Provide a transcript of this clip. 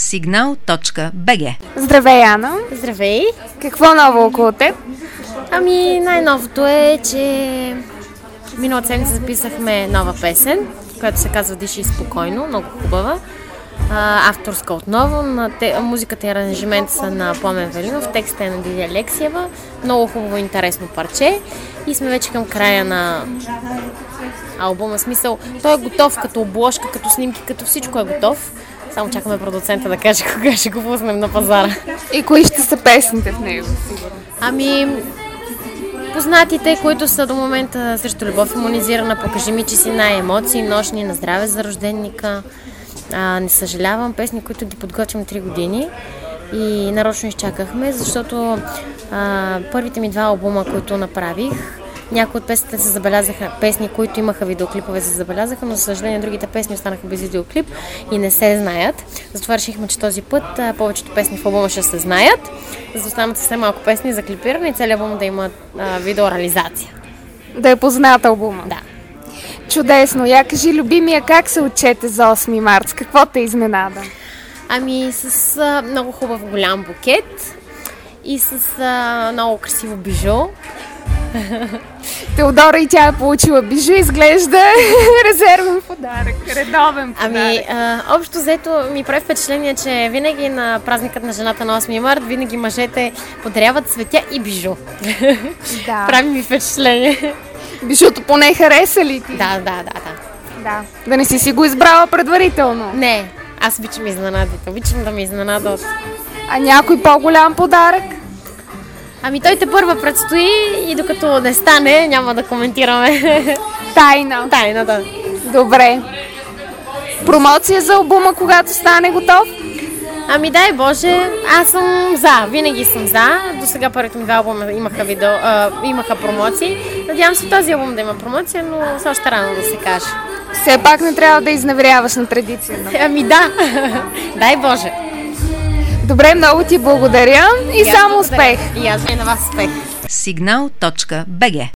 signal.bg. Здравей, Ана! Здравей! Какво ново около теб? Ами най-новото е, че миналата седмица записахме нова песен, която се казва "Диши спокойно", много хубава. Авторска отново, музиката и аранжимент са на Пламен Велинов, текстът е на Диди Алексиева, много хубаво и интересно парче и сме вече към края на албума. Смисъл, той е готов като обложка, като снимки, като всичко е готов. Само чакаме продуцента да каже кога ще го пуснем на пазара. И кои ще са песните в него? Ами, познатите, които са до момента "Срещу любов", "Имунизирана", "Покажи ми, че си най-емоции", "Нощни", "На здраве за рожденика", "Не съжалявам", песни, които ги подготвям 3 години и нарочно изчакахме, защото първите ми 2 албума, които направих, някои от песните се забелязаха, песни, които имаха видеоклипове, се забелязаха, но за съжаление другите песни останаха без видеоклип и не се знаят. Затова решихме, че този път повечето песни в албума ще се знаят, за да останат съвсем малко песни за клипиране и целият албум да има видеореализация. Да е познат албума? Да. Чудесно! Я кажи, любимия, как се отчете за 8 март? Какво те изненада? Ами с много хубав голям букет и с много красиво бижу. Теодора и тя е получила бижу, изглежда резервен подарък, редовен подарък. Ами, общо взето ми прави впечатление, че винаги на празникът на жената на 8 март, винаги мъжете подаряват цветя и бижу. Да. Прави ми впечатление. Бижуто поне хареса ли ти? Да. Да. Да не си го избрала предварително? Не, аз обичам изненадите, обичам да ме изненадат. А някой по-голям подарък? Ами той тепърва предстои и докато не стане, няма да коментираме. Тайна. Тайна, да. Добре. Промоция за албума, когато стане готов? Ами дай Боже, аз съм за, винаги съм за. До сега първите ми 2 албума имаха промоции. Надявам се този албум да има промоция, но все още рано да се каже. Все пак не трябва да изневеряваш на традицията. Ами да, дай Боже. Добре, много ти благодаря и само успех! И аз и на вас успех. signal.bg